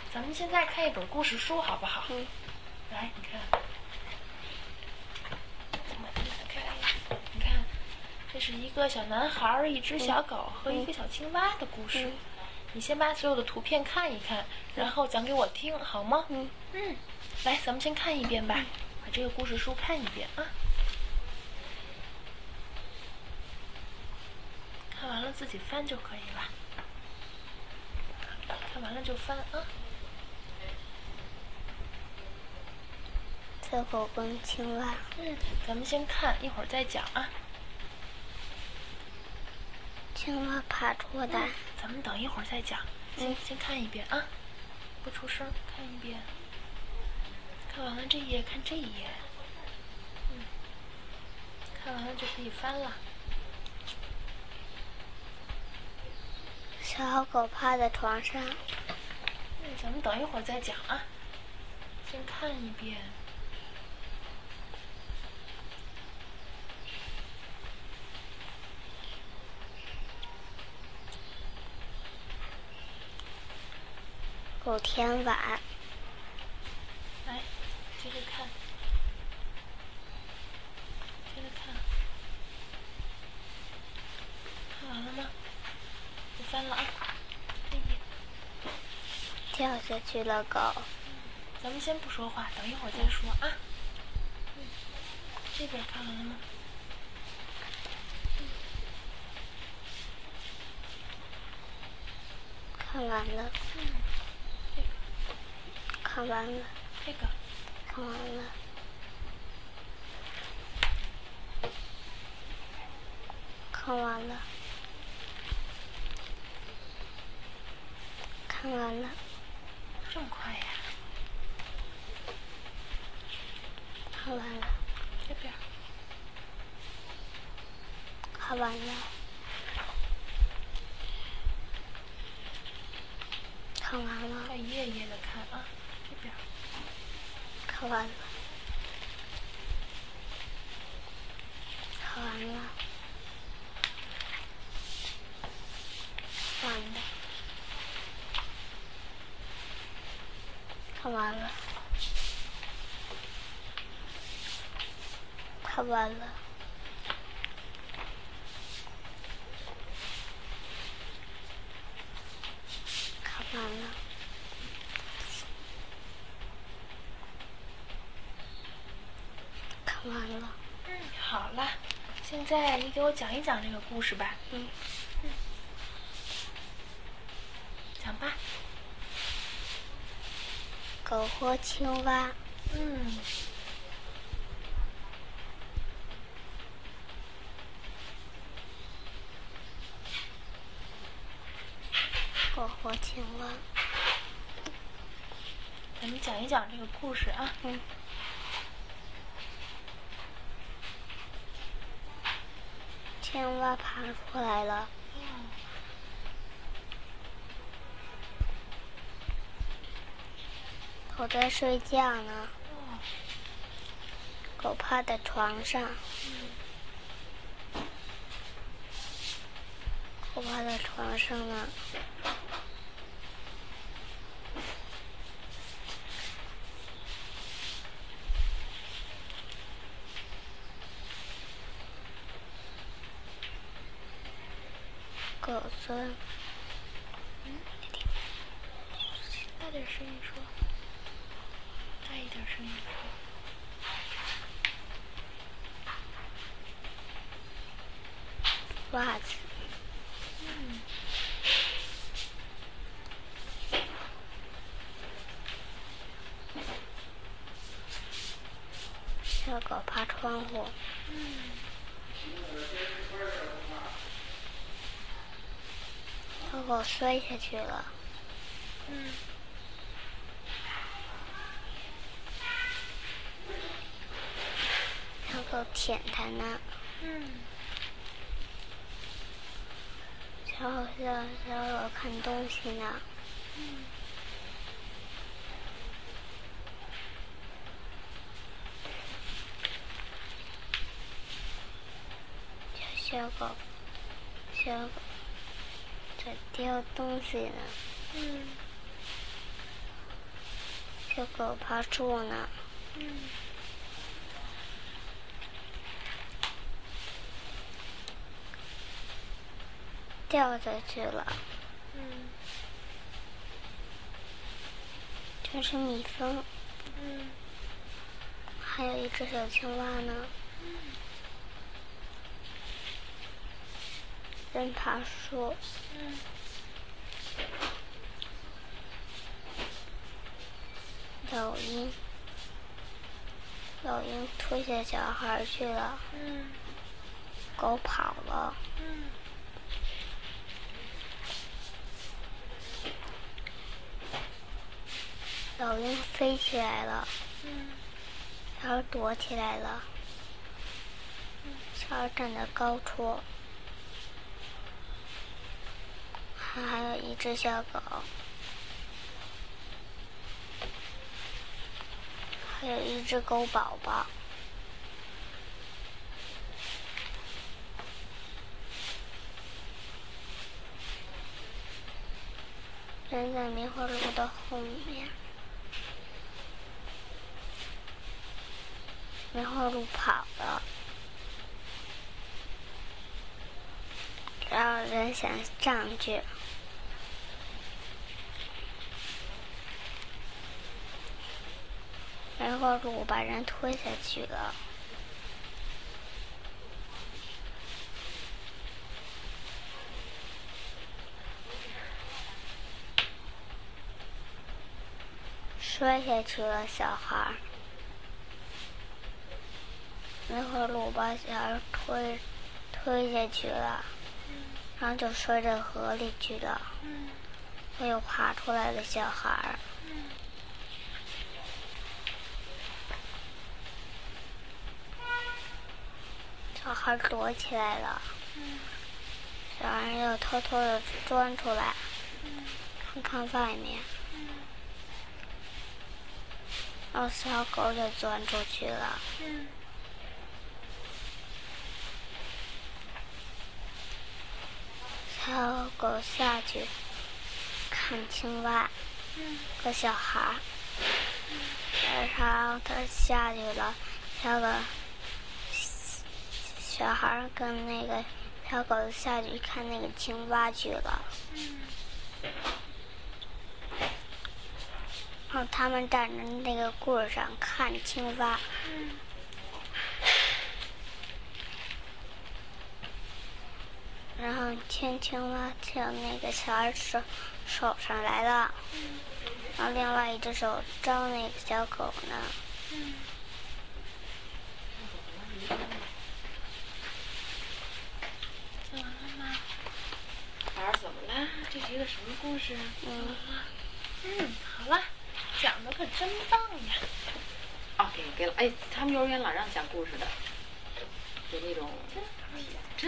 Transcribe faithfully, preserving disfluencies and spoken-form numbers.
咱们现在看一本故事书好不好？ 嗯。 来，你看，你看，这是一个小男孩、一只小狗和一个小青蛙的故事。 嗯、 你先把所有的图片看一看，然后讲给我听，好吗？ 嗯嗯。来，咱们先看一遍吧，嗯、把这个故事书看一遍啊。看完了自己翻就可以了。看完了就翻啊。 小狗跟青蛙。 嗯，咱们先看，一会儿再讲啊。 青蛙爬出来、 嗯。咱们等一会儿再讲，先、嗯、先看一遍啊，不出声，看一遍。看完了这一页，看这一页。嗯。看完了就可以翻了。 小狗趴在床上。 嗯，咱们等一会儿再讲啊。先看一遍。 狗舔碗。 来，接着看。接着看。看完了吗？我翻了啊。这一页。 掉下去了狗。 嗯，咱们先不说话，等一会儿再说啊。嗯，这边看完了吗？嗯， 看完了。 嗯，这个。 看完了。 这个。 看完了。看完了。看完了。 这么快呀？ 看完了。 这边。 看完了。看完了。 再一页一页的看啊，这边。 看完了。看完了。完了。看完了。看完了。看完了。看完了。 嗯，好了，现在你给我讲一讲这个故事吧。 嗯。 嗯。讲吧。 狗和青蛙。 嗯。 狗和青蛙。 咱们讲一讲这个故事啊。 嗯。青蛙爬出来了。 嗯。 狗在睡觉呢。 哦。 狗趴在床上。 嗯。 狗趴在床上呢。狗孙。 嗯。大点声音说。大一点声音说。 袜子。 嗯。 小狗爬窗户。 嗯。 小狗摔下去了。 嗯。 小狗舔它呢。 嗯。 小狗小小狗看东西呢。 嗯。 小狗，小狗在叼东西呢。 嗯。 小狗爬树呢。 嗯。 掉下去了。 嗯。 这是蜜蜂。 嗯。 还有一只小青蛙呢。 嗯。 人爬树。 嗯。 老鹰。老鹰推下小孩去了。 嗯。 狗跑了。 嗯。 老鹰飞起来了。 嗯。 小孩躲起来了。 嗯。 小孩站在高处。还有一只小狗。还有一只狗宝宝。人在梅花鹿的后面。梅花鹿跑了。然后人想上去。梅花鹿把人推下去了。摔下去了，小孩。梅花鹿把小孩推推下去了，然后就摔到河里去了。还有爬出来的小孩。小孩躲起来了。小孩又偷偷的钻出来，看看外面。然后小狗就钻出去了。小狗下去看青蛙和小孩。然后它下去了，小狗小孩跟那个小狗下去看那个青蛙去了。然后他们站在那个棍上看青蛙。然后牵青蛙跳那个小孩手手上来了。然后另外一只手招那个小狗呢。 怎么了吗？孩儿怎么了？这是一个什么故事啊？ 嗯。 嗯，好了，讲的可真棒呀！ 啊，给给了，哎，他们幼儿园老让讲故事的，有那种。